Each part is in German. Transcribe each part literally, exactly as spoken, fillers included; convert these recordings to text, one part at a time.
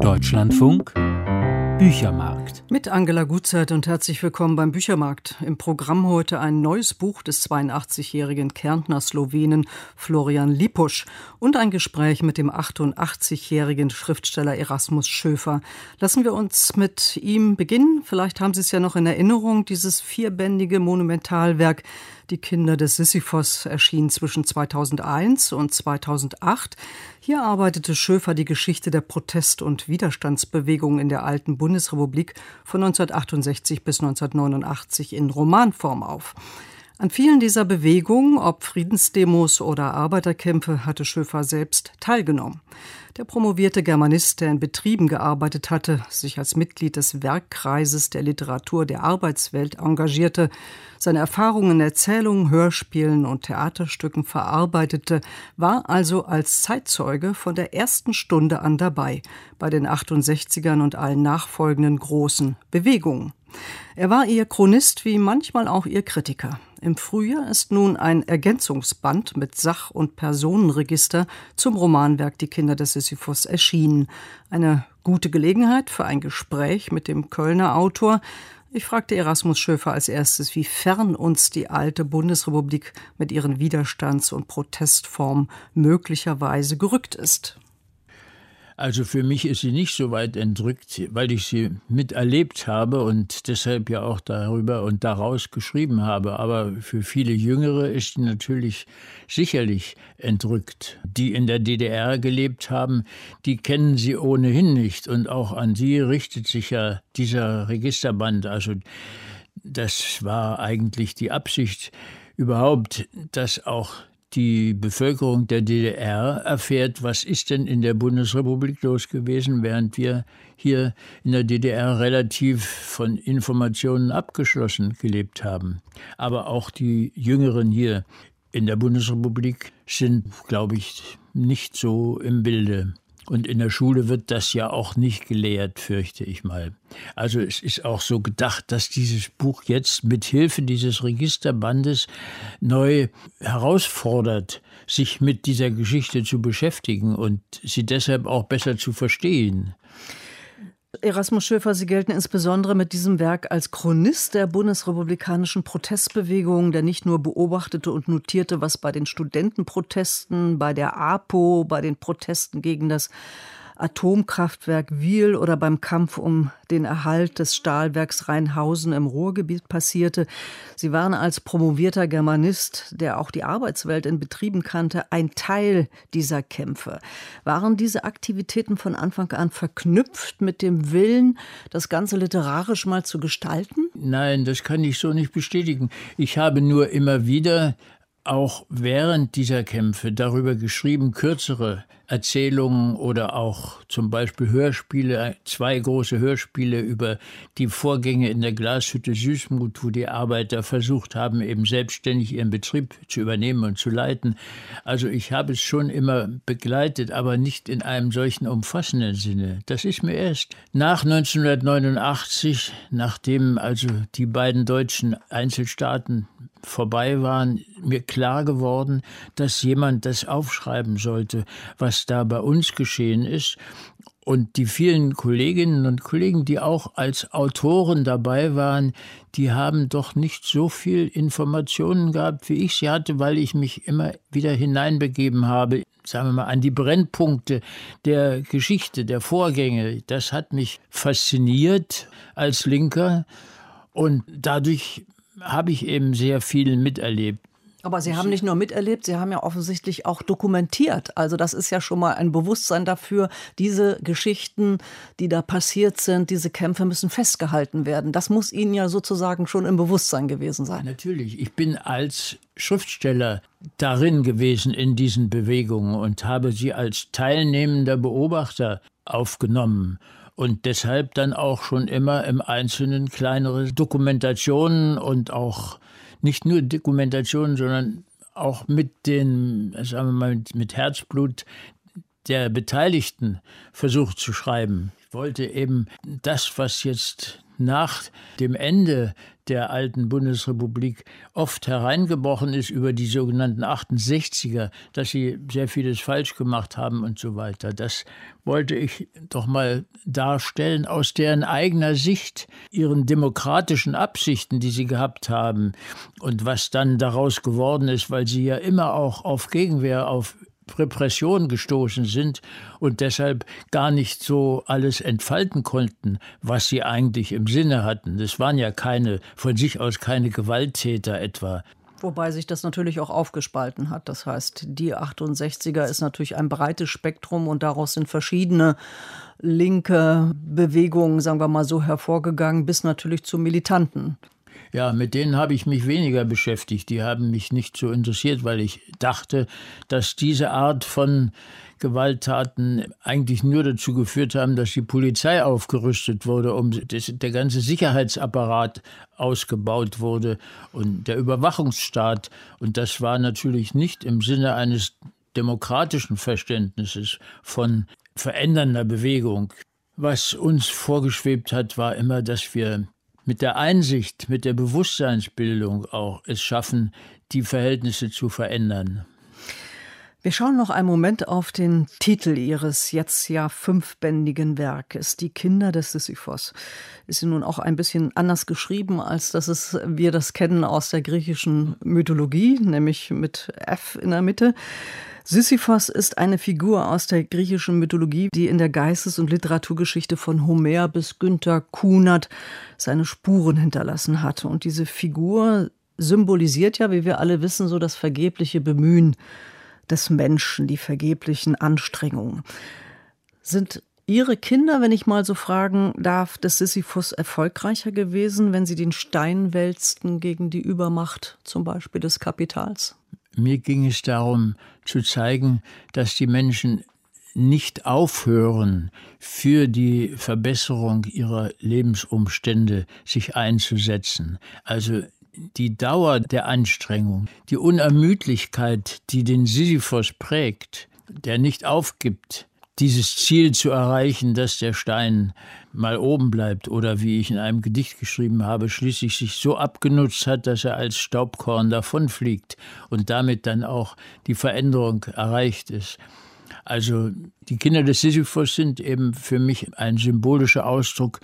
Deutschlandfunk Büchermarkt. Mit Angela Gutzert und herzlich willkommen beim Büchermarkt. Im Programm heute ein neues Buch des zweiundachtzigjährigen Kärntner Slowenen Florian Lippusch und ein Gespräch mit dem achtundachtzigjährigen Schriftsteller Erasmus Schöfer. Lassen wir uns mit ihm beginnen. Vielleicht haben Sie es ja noch in Erinnerung, dieses vierbändige Monumentalwerk Die Kinder des Sisyphos erschien zwischen zweitausendeins und zweitausendacht. Hier arbeitete Schöfer die Geschichte der Protest- und Widerstandsbewegung in der alten Bundesrepublik von neunzehnhundertachtundsechzig bis neunzehnhundertneunundachtzig in Romanform auf. An vielen dieser Bewegungen, ob Friedensdemos oder Arbeiterkämpfe, hatte Schöfer selbst teilgenommen. Der promovierte Germanist, der in Betrieben gearbeitet hatte, sich als Mitglied des Werkkreises der Literatur der Arbeitswelt engagierte, seine Erfahrungen in Erzählungen, Hörspielen und Theaterstücken verarbeitete, war also als Zeitzeuge von der ersten Stunde an dabei, bei den achtundsechzigern und allen nachfolgenden großen Bewegungen. Er war ihr Chronist wie manchmal auch ihr Kritiker. Im Frühjahr ist nun ein Ergänzungsband mit Sach- und Personenregister zum Romanwerk Die Kinder des Sisyphos erschienen. Eine gute Gelegenheit für ein Gespräch mit dem Kölner Autor. Ich fragte Erasmus Schöfer als erstes, wie fern uns die alte Bundesrepublik mit ihren Widerstands- und Protestformen möglicherweise gerückt ist. Also für mich ist sie nicht so weit entrückt, weil ich sie miterlebt habe und deshalb ja auch darüber und daraus geschrieben habe. Aber für viele Jüngere ist sie natürlich sicherlich entrückt. Die in der D D R gelebt haben, die kennen sie ohnehin nicht. Und auch an sie richtet sich ja dieser Registerband. Also das war eigentlich die Absicht überhaupt, dass auch die Bevölkerung der D D R erfährt, was ist denn in der Bundesrepublik los gewesen, während wir hier in der D D R relativ von Informationen abgeschlossen gelebt haben. Aber auch die Jüngeren hier in der Bundesrepublik sind, glaube ich, nicht so im Bilde. Und in der Schule wird das ja auch nicht gelehrt, fürchte ich mal. Also es ist auch so gedacht, dass dieses Buch jetzt mit Hilfe dieses Registerbandes neu herausfordert, sich mit dieser Geschichte zu beschäftigen und sie deshalb auch besser zu verstehen. Erasmus Schöfer, Sie gelten insbesondere mit diesem Werk als Chronist der bundesrepublikanischen Protestbewegung, der nicht nur beobachtete und notierte, was bei den Studentenprotesten, bei der APO, bei den Protesten gegen das Atomkraftwerk Wiel oder beim Kampf um den Erhalt des Stahlwerks Rheinhausen im Ruhrgebiet passierte. Sie waren als promovierter Germanist, der auch die Arbeitswelt in Betrieben kannte, ein Teil dieser Kämpfe. Waren diese Aktivitäten von Anfang an verknüpft mit dem Willen, das Ganze literarisch mal zu gestalten? Nein, das kann ich so nicht bestätigen. Ich habe nur immer wieder auch während dieser Kämpfe darüber geschrieben, kürzere Erzählungen oder auch zum Beispiel Hörspiele, zwei große Hörspiele über die Vorgänge in der Glashütte Süßmuth, wo die Arbeiter versucht haben, eben selbstständig ihren Betrieb zu übernehmen und zu leiten. Also ich habe es schon immer begleitet, aber nicht in einem solchen umfassenden Sinne. Das ist mir erst nach neunzehnhundertneunundachtzig, nachdem also die beiden deutschen Einzelstaaten vorbei waren, mir klar geworden, dass jemand das aufschreiben sollte, was da bei uns geschehen ist. Und die vielen Kolleginnen und Kollegen, die auch als Autoren dabei waren, die haben doch nicht so viel Informationen gehabt, wie ich sie hatte, weil ich mich immer wieder hineinbegeben habe, sagen wir mal, an die Brennpunkte der Geschichte, der Vorgänge. Das hat mich fasziniert als Linker und dadurch habe ich eben sehr viel miterlebt. Aber Sie haben nicht nur miterlebt, Sie haben ja offensichtlich auch dokumentiert. Also das ist ja schon mal ein Bewusstsein dafür, diese Geschichten, die da passiert sind, diese Kämpfe müssen festgehalten werden. Das muss Ihnen ja sozusagen schon im Bewusstsein gewesen sein. Natürlich. Ich bin als Schriftsteller darin gewesen in diesen Bewegungen und habe sie als teilnehmender Beobachter aufgenommen. Und deshalb dann auch schon immer im Einzelnen kleinere Dokumentationen und auch nicht nur Dokumentationen, sondern auch mit den, sagen wir mal, mit Herzblut der Beteiligten versucht zu schreiben. Ich wollte eben das, was jetzt nach dem Ende der alten Bundesrepublik oft hereingebrochen ist über die sogenannten achtundsechziger, dass sie sehr vieles falsch gemacht haben und so weiter. Das wollte ich doch mal darstellen aus deren eigener Sicht, ihren demokratischen Absichten, die sie gehabt haben und was dann daraus geworden ist, weil sie ja immer auch auf Gegenwehr, auf Repression gestoßen sind und deshalb gar nicht so alles entfalten konnten, was sie eigentlich im Sinne hatten. Das waren ja keine, von sich aus keine Gewalttäter etwa. Wobei sich das natürlich auch aufgespalten hat. Das heißt, die achtundsechziger ist natürlich ein breites Spektrum und daraus sind verschiedene linke Bewegungen, sagen wir mal so, hervorgegangen, bis natürlich zu Militanten. Ja, mit denen habe ich mich weniger beschäftigt. Die haben mich nicht so interessiert, weil ich dachte, dass diese Art von Gewalttaten eigentlich nur dazu geführt haben, dass die Polizei aufgerüstet wurde, um das, der ganze Sicherheitsapparat ausgebaut wurde und der Überwachungsstaat. Und das war natürlich nicht im Sinne eines demokratischen Verständnisses von verändernder Bewegung. Was uns vorgeschwebt hat, war immer, dass wir mit der Einsicht, mit der Bewusstseinsbildung auch es schaffen, die Verhältnisse zu verändern. Wir schauen noch einen Moment auf den Titel Ihres jetzt ja fünfbändigen Werkes, Die Kinder des Sisyphos. Ist ja nun auch ein bisschen anders geschrieben, als dass es, wir das kennen aus der griechischen Mythologie, nämlich mit F in der Mitte. Sisyphos ist eine Figur aus der griechischen Mythologie, die in der Geistes- und Literaturgeschichte von Homer bis Günter Kunert seine Spuren hinterlassen hat. Und diese Figur symbolisiert ja, wie wir alle wissen, so das vergebliche Bemühen des Menschen, die vergeblichen Anstrengungen. Sind Ihre Kinder, wenn ich mal so fragen darf, des Sisyphus erfolgreicher gewesen, wenn sie den Stein wälzten gegen die Übermacht zum Beispiel des Kapitals? Mir ging es darum, zu zeigen, dass die Menschen nicht aufhören, für die Verbesserung ihrer Lebensumstände sich einzusetzen. Also die Dauer der Anstrengung, die Unermüdlichkeit, die den Sisyphos prägt, der nicht aufgibt, dieses Ziel zu erreichen, dass der Stein mal oben bleibt oder, wie ich in einem Gedicht geschrieben habe, schließlich sich so abgenutzt hat, dass er als Staubkorn davonfliegt und damit dann auch die Veränderung erreicht ist. Also die Kinder des Sisyphos sind eben für mich ein symbolischer Ausdruck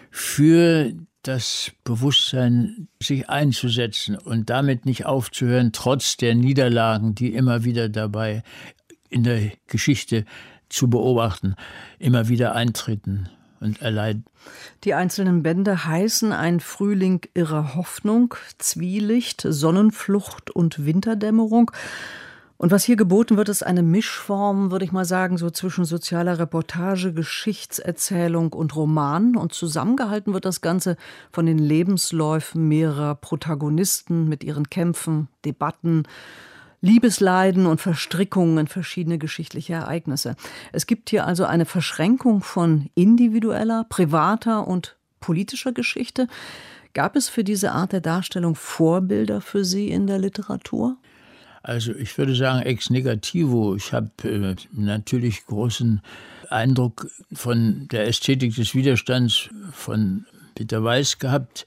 für das Bewusstsein, sich einzusetzen und damit nicht aufzuhören, trotz der Niederlagen, die immer wieder dabei in der Geschichte zu beobachten, immer wieder eintreten und erleiden. Die einzelnen Bände heißen Ein Frühling irrer Hoffnung, Zwielicht, Sonnenflucht und Winterdämmerung. Und was hier geboten wird, ist eine Mischform, würde ich mal sagen, so zwischen sozialer Reportage, Geschichtserzählung und Roman. Und zusammengehalten wird das Ganze von den Lebensläufen mehrerer Protagonisten mit ihren Kämpfen, Debatten, Liebesleiden und Verstrickungen in verschiedene geschichtliche Ereignisse. Es gibt hier also eine Verschränkung von individueller, privater und politischer Geschichte. Gab es für diese Art der Darstellung Vorbilder für Sie in der Literatur? Also ich würde sagen ex negativo. Ich habe äh, natürlich großen Eindruck von der Ästhetik des Widerstands von Peter Weiß gehabt.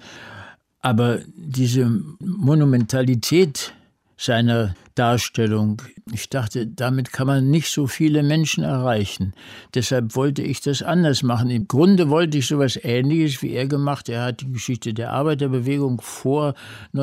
Aber diese Monumentalität seiner Darstellung, ich dachte, damit kann man nicht so viele Menschen erreichen. Deshalb wollte ich das anders machen. Im Grunde wollte ich sowas Ähnliches wie er gemacht. Er hat die Geschichte der Arbeiterbewegung vor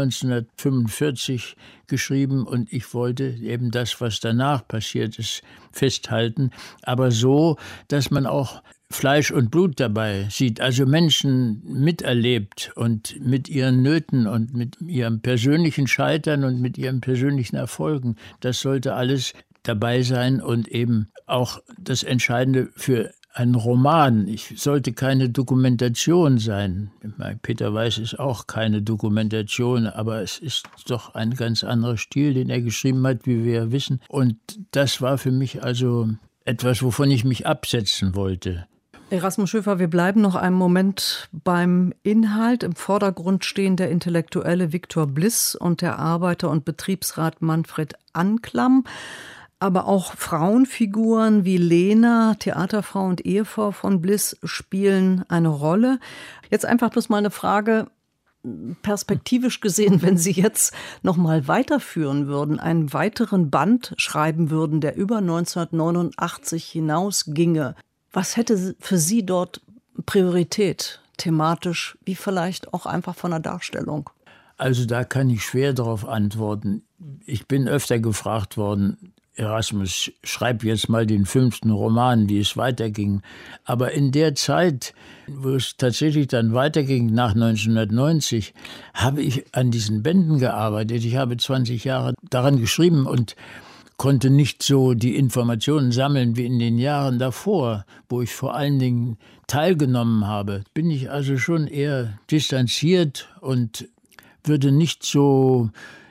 neunzehnhundertfünfundvierzig geschrieben und ich wollte eben das, was danach passiert ist, festhalten. Aber so, dass man auch Fleisch und Blut dabei sieht, also Menschen miterlebt und mit ihren Nöten und mit ihrem persönlichen Scheitern und mit ihren persönlichen Erfolgen. Das sollte alles dabei sein und eben auch das Entscheidende für einen Roman. Ich sollte keine Dokumentation sein. Peter Weiß ist auch keine Dokumentation, aber es ist doch ein ganz anderer Stil, den er geschrieben hat, wie wir ja wissen. Und das war für mich also etwas, wovon ich mich absetzen wollte. Erasmus Schöfer, wir bleiben noch einen Moment beim Inhalt. Im Vordergrund stehen der Intellektuelle Viktor Bliss und der Arbeiter- und Betriebsrat Manfred Anklam. Aber auch Frauenfiguren wie Lena, Theaterfrau und Ehefrau von Bliss, spielen eine Rolle. Jetzt einfach bloß mal eine Frage, perspektivisch gesehen, wenn Sie jetzt noch mal weiterführen würden, einen weiteren Band schreiben würden, der über neunzehnhundertneunundachtzig hinausginge. Was hätte für Sie dort Priorität, thematisch, wie vielleicht auch einfach von der Darstellung? Also da kann ich schwer darauf antworten. Ich bin öfter gefragt worden, Erasmus, schreib jetzt mal den fünften Roman, wie es weiterging. Aber in der Zeit, wo es tatsächlich dann weiterging, nach neunzehnhundertneunzig, habe ich an diesen Bänden gearbeitet. Ich habe zwanzig Jahre daran geschrieben und konnte nicht so die Informationen sammeln wie in den Jahren davor, wo ich vor allen Dingen teilgenommen habe. Bin ich also schon eher distanziert und würde nicht so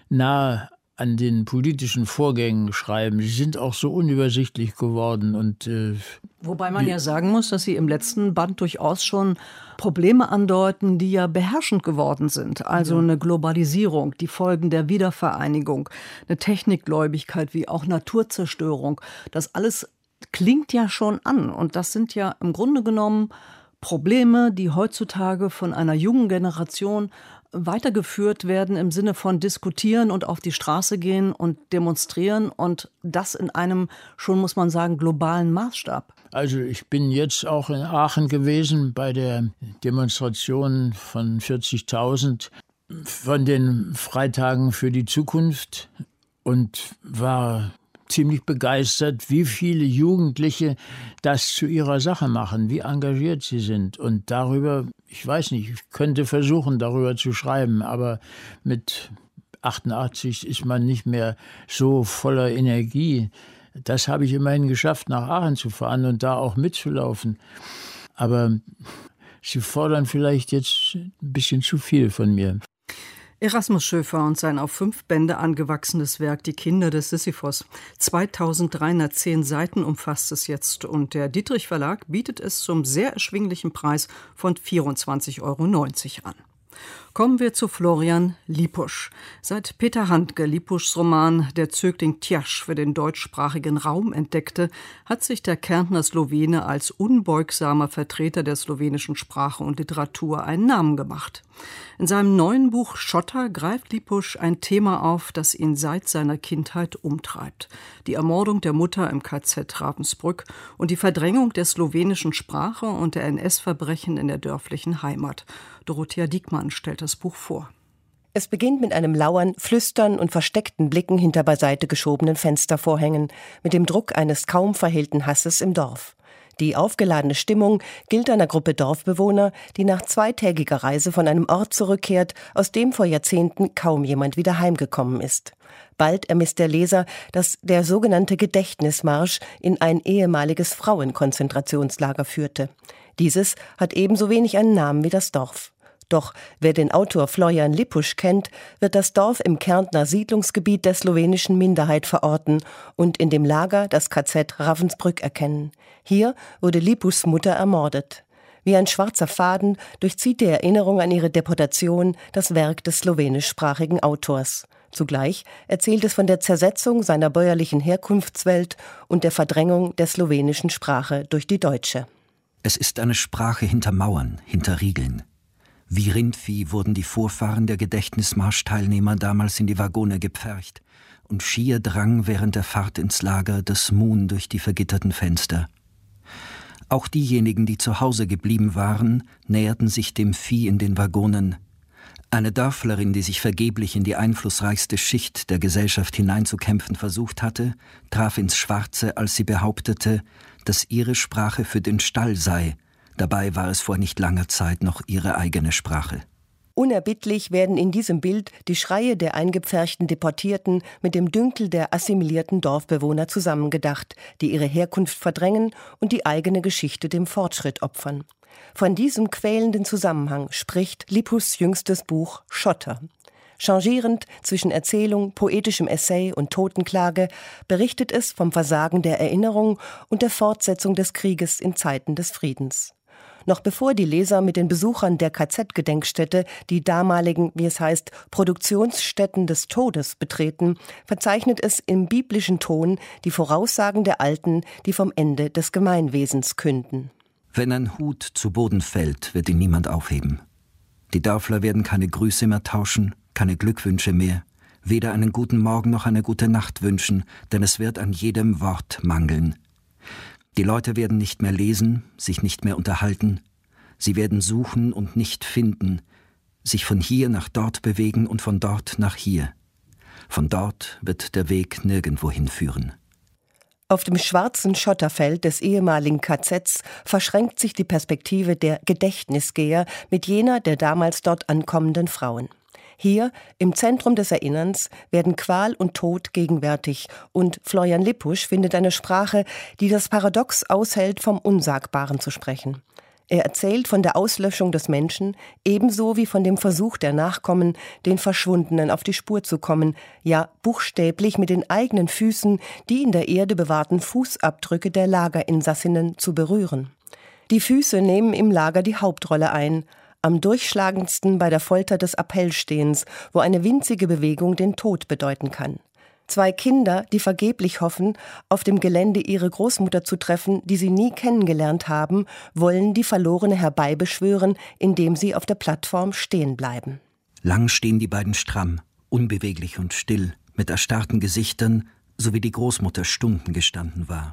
nah an den politischen Vorgängen schreiben. Sie sind auch so unübersichtlich geworden. Und, äh, Wobei man ja sagen muss, dass Sie im letzten Band durchaus schon Probleme andeuten, die ja beherrschend geworden sind. Also ja. Eine Globalisierung, die Folgen der Wiedervereinigung, eine Technikgläubigkeit wie auch Naturzerstörung. Das alles klingt ja schon an. Und das sind ja im Grunde genommen Probleme, die heutzutage von einer jungen Generation weitergeführt werden im Sinne von diskutieren und auf die Straße gehen und demonstrieren und das in einem schon, muss man sagen, globalen Maßstab. Also ich bin jetzt auch in Aachen gewesen bei der Demonstration von vierzigtausend von den Freitagen für die Zukunft und war ziemlich begeistert, wie viele Jugendliche das zu ihrer Sache machen, wie engagiert sie sind. Und darüber, ich weiß nicht, ich könnte versuchen, darüber zu schreiben, aber mit achtundachtzig ist man nicht mehr so voller Energie. Das habe ich immerhin geschafft, nach Aachen zu fahren und da auch mitzulaufen. Aber sie fordern vielleicht jetzt ein bisschen zu viel von mir. Erasmus Schöfer und sein auf fünf Bände angewachsenes Werk Die Kinder des Sisyphos. zweitausenddreihundertzehn Seiten umfasst es jetzt und der Dietrich Verlag bietet es zum sehr erschwinglichen Preis von vierundzwanzig Euro neunzig an. Kommen wir zu Florian Lippusch. Seit Peter Handke Lippuschs Roman Der Zögling Tjasch für den deutschsprachigen Raum entdeckte, hat sich der Kärntner Slowene als unbeugsamer Vertreter der slowenischen Sprache und Literatur einen Namen gemacht. In seinem neuen Buch Schotter greift Lippusch ein Thema auf, das ihn seit seiner Kindheit umtreibt. Die Ermordung der Mutter im K Z Ravensbrück und die Verdrängung der slowenischen Sprache und der N S-Verbrechen in der dörflichen Heimat. Dorothea Diekmann stellt das Buch vor. Es beginnt mit einem Lauern, Flüstern und versteckten Blicken hinter beiseite geschobenen Fenstervorhängen, mit dem Druck eines kaum verhehlten Hasses im Dorf. Die aufgeladene Stimmung gilt einer Gruppe Dorfbewohner, die nach zweitägiger Reise von einem Ort zurückkehrt, aus dem vor Jahrzehnten kaum jemand wieder heimgekommen ist. Bald ermisst der Leser, dass der sogenannte Gedächtnismarsch in ein ehemaliges Frauenkonzentrationslager führte. Dieses hat ebenso wenig einen Namen wie das Dorf. Doch wer den Autor Florian Lippusch kennt, wird das Dorf im Kärntner Siedlungsgebiet der slowenischen Minderheit verorten und in dem Lager das K Z Ravensbrück erkennen. Hier wurde Lippuschs Mutter ermordet. Wie ein schwarzer Faden durchzieht die Erinnerung an ihre Deportation das Werk des slowenischsprachigen Autors. Zugleich erzählt es von der Zersetzung seiner bäuerlichen Herkunftswelt und der Verdrängung der slowenischen Sprache durch die deutsche. Es ist eine Sprache hinter Mauern, hinter Riegeln. Wie Rindvieh wurden die Vorfahren der Gedächtnismarschteilnehmer damals in die Waggone gepfercht und schier drang während der Fahrt ins Lager das Muhn durch die vergitterten Fenster. Auch diejenigen, die zu Hause geblieben waren, näherten sich dem Vieh in den Waggonen. Eine Dörflerin, die sich vergeblich in die einflussreichste Schicht der Gesellschaft hineinzukämpfen versucht hatte, traf ins Schwarze, als sie behauptete, dass ihre Sprache für den Stall sei. Dabei war es vor nicht langer Zeit noch ihre eigene Sprache. Unerbittlich werden in diesem Bild die Schreie der eingepferchten Deportierten mit dem Dünkel der assimilierten Dorfbewohner zusammengedacht, die ihre Herkunft verdrängen und die eigene Geschichte dem Fortschritt opfern. Von diesem quälenden Zusammenhang spricht Lippuschs jüngstes Buch Schotter. Changierend zwischen Erzählung, poetischem Essay und Totenklage berichtet es vom Versagen der Erinnerung und der Fortsetzung des Krieges in Zeiten des Friedens. Noch bevor die Leser mit den Besuchern der K Z-Gedenkstätte die damaligen, wie es heißt, Produktionsstätten des Todes betreten, verzeichnet es im biblischen Ton die Voraussagen der Alten, die vom Ende des Gemeinwesens künden. Wenn ein Hut zu Boden fällt, wird ihn niemand aufheben. Die Dörfler werden keine Grüße mehr tauschen, keine Glückwünsche mehr, weder einen guten Morgen noch eine gute Nacht wünschen, denn es wird an jedem Wort mangeln. Die Leute werden nicht mehr lesen, sich nicht mehr unterhalten. Sie werden suchen und nicht finden, sich von hier nach dort bewegen und von dort nach hier. Von dort wird der Weg nirgendwo hinführen. Auf dem schwarzen Schotterfeld des ehemaligen K Zs verschränkt sich die Perspektive der Gedächtnisgeher mit jener der damals dort ankommenden Frauen. Hier, im Zentrum des Erinnerns, werden Qual und Tod gegenwärtig und Florian Lippusch findet eine Sprache, die das Paradox aushält, vom Unsagbaren zu sprechen. Er erzählt von der Auslöschung des Menschen, ebenso wie von dem Versuch der Nachkommen, den Verschwundenen auf die Spur zu kommen, ja buchstäblich mit den eigenen Füßen die in der Erde bewahrten Fußabdrücke der Lagerinsassinnen zu berühren. Die Füße nehmen im Lager die Hauptrolle ein, am durchschlagendsten bei der Folter des Appellstehens, wo eine winzige Bewegung den Tod bedeuten kann. Zwei Kinder, die vergeblich hoffen, auf dem Gelände ihre Großmutter zu treffen, die sie nie kennengelernt haben, wollen die Verlorene herbeibeschwören, indem sie auf der Plattform stehen bleiben. Lang stehen die beiden stramm, unbeweglich und still, mit erstarrten Gesichtern, so wie die Großmutter Stunden gestanden war.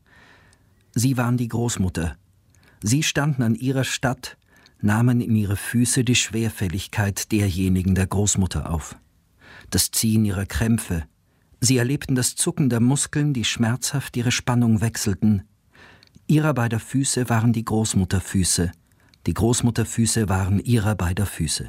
Sie waren die Großmutter. Sie standen an ihrer Stadt, nahmen in ihre Füße die Schwerfälligkeit derjenigen der Großmutter auf. Das Ziehen ihrer Krämpfe. Sie erlebten das Zucken der Muskeln, die schmerzhaft ihre Spannung wechselten. Ihrer beider Füße waren die Großmutterfüße. Die Großmutterfüße waren ihrer beider Füße.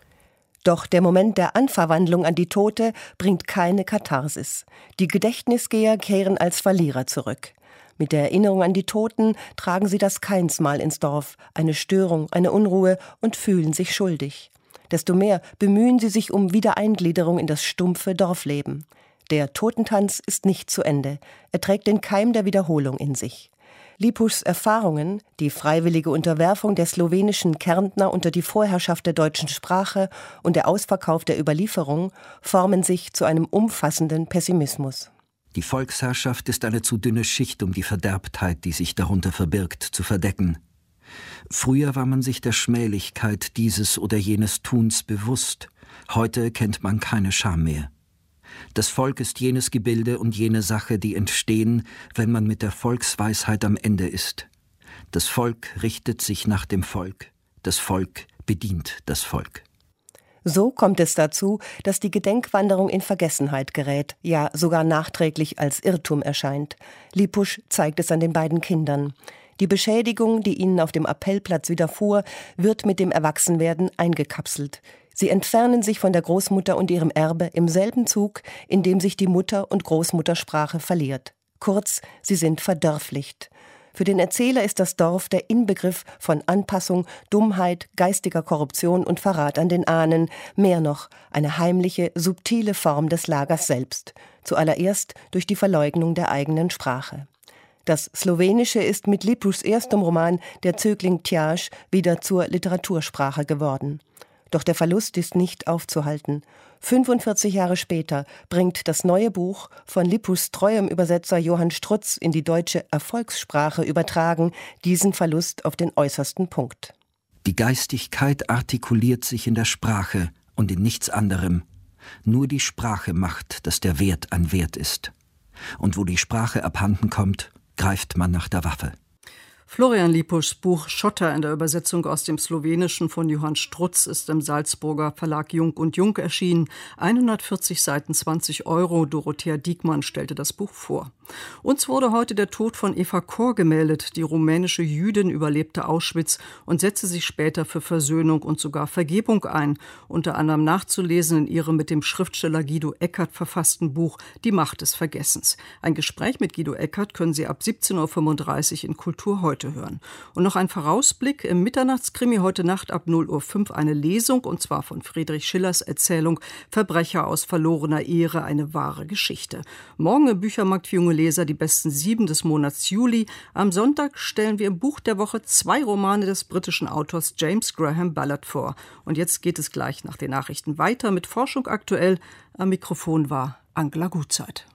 Doch der Moment der Anverwandlung an die Tote bringt keine Katharsis. Die Gedächtnisgeher kehren als Verlierer zurück. Mit der Erinnerung an die Toten tragen sie das Keinsmal ins Dorf, eine Störung, eine Unruhe und fühlen sich schuldig. Desto mehr bemühen sie sich um Wiedereingliederung in das stumpfe Dorfleben. Der Totentanz ist nicht zu Ende. Er trägt den Keim der Wiederholung in sich. Lippuschs Erfahrungen, die freiwillige Unterwerfung der slowenischen Kärntner unter die Vorherrschaft der deutschen Sprache und der Ausverkauf der Überlieferung, formen sich zu einem umfassenden Pessimismus. Die Volksherrschaft ist eine zu dünne Schicht, um die Verderbtheit, die sich darunter verbirgt, zu verdecken. Früher war man sich der Schmählichkeit dieses oder jenes Tuns bewusst. Heute kennt man keine Scham mehr. Das Volk ist jenes Gebilde und jene Sache, die entstehen, wenn man mit der Volksweisheit am Ende ist. Das Volk richtet sich nach dem Volk. Das Volk bedient das Volk. So kommt es dazu, dass die Gedenkwanderung in Vergessenheit gerät, ja sogar nachträglich als Irrtum erscheint. Lippusch zeigt es an den beiden Kindern. Die Beschädigung, die ihnen auf dem Appellplatz widerfuhr, wird mit dem Erwachsenwerden eingekapselt. Sie entfernen sich von der Großmutter und ihrem Erbe im selben Zug, in dem sich die Mutter- und Großmuttersprache verliert. Kurz, sie sind verdörflicht. Für den Erzähler ist das Dorf der Inbegriff von Anpassung, Dummheit, geistiger Korruption und Verrat an den Ahnen, mehr noch eine heimliche, subtile Form des Lagers selbst, zuallererst durch die Verleugnung der eigenen Sprache. Das Slowenische ist mit Lippuschs erstem Roman Der Zögling Tjaž wieder zur Literatursprache geworden. Doch der Verlust ist nicht aufzuhalten. fünfundvierzig Jahre später bringt das neue Buch, von Lippuschs treuem Übersetzer Johann Strutz in die deutsche Erfolgssprache übertragen, diesen Verlust auf den äußersten Punkt. Die Geistigkeit artikuliert sich in der Sprache und in nichts anderem. Nur die Sprache macht, dass der Wert ein Wert ist. Und wo die Sprache abhanden kommt, greift man nach der Waffe. Florian Lippuschs Buch Schotter in der Übersetzung aus dem Slowenischen von Johann Strutz ist im Salzburger Verlag Jung und Jung erschienen. hundertvierzig Seiten, zwanzig Euro. Dorothea Diekmann stellte das Buch vor. Uns wurde heute der Tod von Eva Kor gemeldet. Die rumänische Jüdin überlebte Auschwitz und setzte sich später für Versöhnung und sogar Vergebung ein. Unter anderem nachzulesen in ihrem mit dem Schriftsteller Guido Eckert verfassten Buch Die Macht des Vergessens. Ein Gespräch mit Guido Eckert können Sie ab siebzehn Uhr fünfunddreißig in Kultur heute heute hören. Und noch ein Vorausblick: im Mitternachtskrimi heute Nacht ab null Uhr fünf eine Lesung, und zwar von Friedrich Schillers Erzählung Verbrecher aus verlorener Ehre, eine wahre Geschichte. Morgen im Büchermarkt für junge Leser die besten sieben des Monats Juli. Am Sonntag stellen wir im Buch der Woche zwei Romane des britischen Autors James Graham Ballard vor. Und jetzt geht es gleich nach den Nachrichten weiter mit Forschung aktuell. Am Mikrofon war Angela Gutzeit.